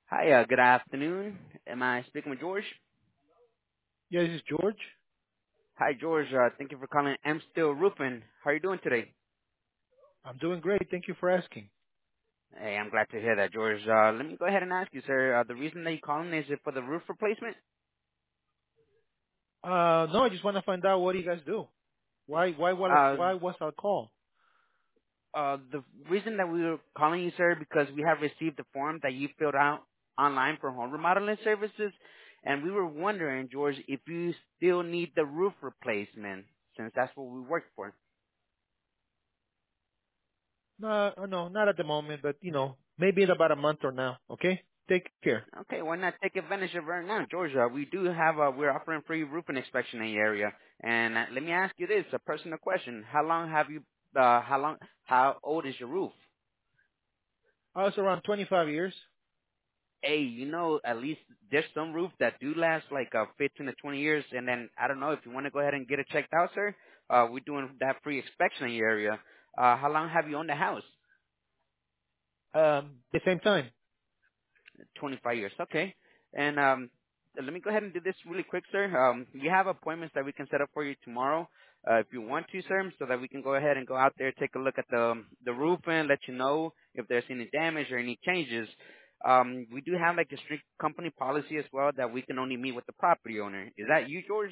Hi, good afternoon. Am I speaking with George? Yeah, this is George. Hi, George. Thank you for calling M Steel Roofing. How are you doing today? I'm doing great. Thank you for asking. Hey, I'm glad to hear that, George. Let me go ahead and ask you, sir. The reason that you're calling is it for the roof replacement? No, I just want to find out what do you guys do. Uh, Why was our call? the reason that we were calling you, sir, because we have received the form that you filled out online for home remodeling services, and we were wondering, George, if you still need the roof replacement, since that's what we work for. No, no, not at the moment, but maybe in about a month or now. Okay, take care. Okay, why not take advantage of it right now, Georgia? We do have we're offering free roofing inspection in the area. And let me ask you this, a personal question: how old is your roof? I was around 25 years. Hey, at least there's some roofs that do last like 15 to 20 years. And then I don't know if you want to go ahead and get it checked out, sir. We're doing that free inspection in your area. How long have you owned the house? The same time. 25 years. Okay. And let me go ahead and do this really quick, sir. We have appointments that we can set up for you tomorrow, if you want to, sir, so that we can go ahead and go out there, take a look at the roof and let you know if there's any damage or any changes. We do have like a strict company policy as well that we can only meet with the property owner. Is that you, George?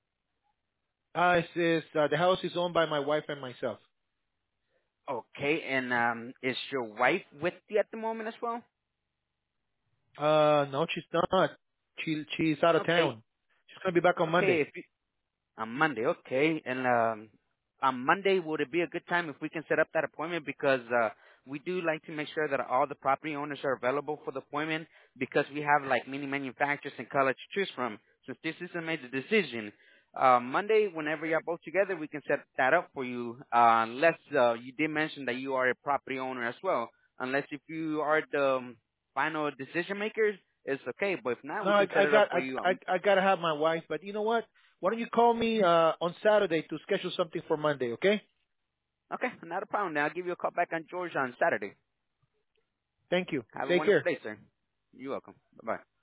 The house is owned by my wife and myself. Okay. And is your wife with you at the moment as well? No, she's not. She's out of Okay. town. She's gonna be back on Okay. Monday. If On Monday, okay. And on Monday, would it be a good time if we can set up that appointment? Because we do like to make sure that all the property owners are available for the appointment because we have like many manufacturers and colors to choose from. Since this is a major decision, Monday, whenever you're both together, we can set that up for you. Unless you did mention that you are a property owner as well. Unless if you are the final decision makers, it's okay. But if not, No, we I, can set I it up got for you. I gotta have my wife, but you know what? Why don't you call me on Saturday to schedule something for Monday, okay? Okay, not a problem. Now I'll give you a call back on George on Saturday. Thank you. Have a Take wonderful care. day, sir. You're welcome. Bye-bye.